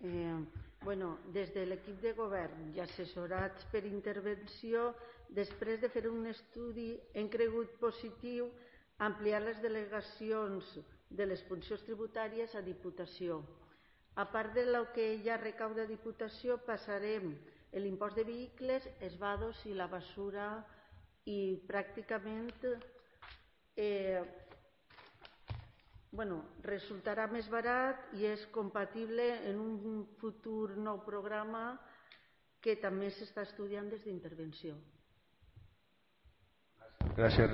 Des de l'equip de govern i assessorats per intervenció, després de fer un estudi, hem cregut positiu ampliar les delegacions de les funcions tributàries a Diputació. A part del que ja recauda Diputació, passarem l'impost de vehicles, els vados i la basura, i pràcticament resultarà més barat i és compatible en un futur nou programa que també s'està estudiant des d'intervenció. Gràcies.